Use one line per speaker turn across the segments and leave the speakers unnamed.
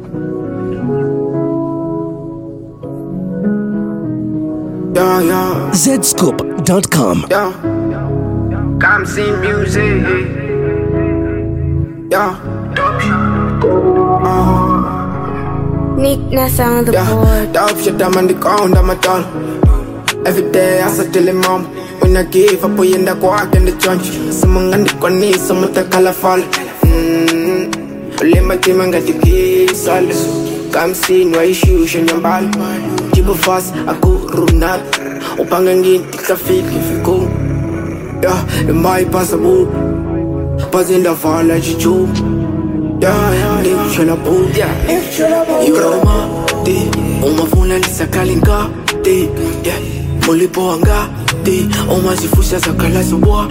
Zscoop.com.
Yo, come see music. Yo,
Neatness on the board.
dope shit, I'm on the ground, I'm a doll. Every day I say tell him mom, when I give up, we end up walking the church. Someone on the corner, someone the colorful. Only my team and got the keys, all come see no issues in your ball. Keep it fast, I go run up. Upangangin, tika fit, if you go. Yeah, the my possible. But in the fall, like you do. Yeah, live shall up, yeah. You know, ma, de, my phone and it's a calling car, de, yeah. Molipo anga, de, my zifusha za kala suwa,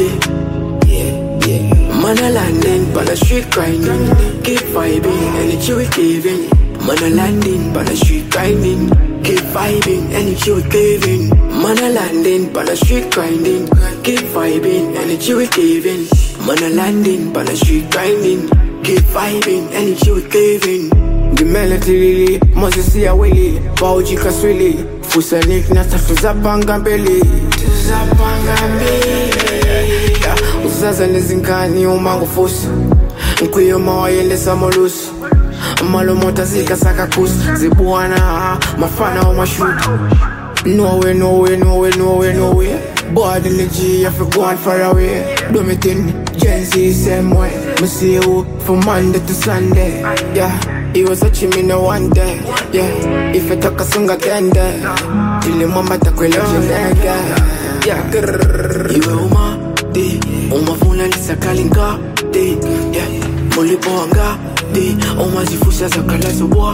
yeah. Man a landing, but a street grinding. Keep vibing, energy we giving. Man a landing, but a street grinding. Keep vibing, energy we giving. Man a landing, but a street grinding. Keep vibing, energy we giving. Man a landing, but a street grinding. Keep vibing, energy we giving. The melody lily, must see a willy. Bauji kaswili, fusanik na tafuzapanga mbele. Tuzapanga mbele. Uzaza nezingani umango fusi. Nkwiyo mawayende samolusi. Malo mota zika saka kusi. Zibuana, mafana wa mashuti. No way. Boy, the legit, I feel going far away. Do me thing, Gen Z, same way. Me see you from Monday to Sunday. Yeah, he was watching me no one day. Yeah, if I talk a song again there. Till the mama talk with legend. Yeah, you uma, de, uma phone and it's a calling car. De, yeah, Molipo anga, de, my zifusha za kala suwa,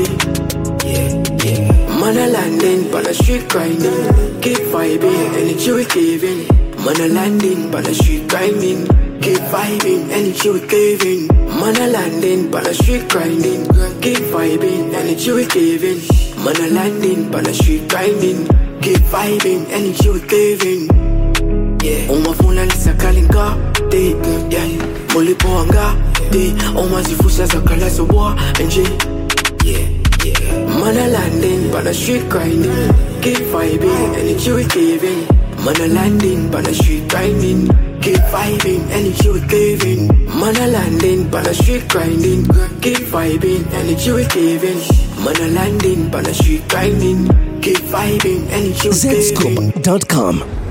yeah. Man a landing, but a street grinding. Keep vibing, energy we giving. Man a landing, but a street grinding. Keep vibing, energy we giving. Man a landing, but a street grinding. Keep vibing, energy we giving. Man a landing, but a street grinding. Keep vibing, energy we giving. Yeah, my phone and it's a calling car. Yeah, Molipo anga. My zifusha za kala suwa, yeah. Man a landing, but a street grinding. Keep vibing, energy we giving. Man a landing, but a street grinding. Keep vibing, energy we giving. Man a landing, but a street grinding. Keep vibing, energy we giving. Man a landing, but a street grinding. Keep vibing, energy we giving.
Zscoop.com.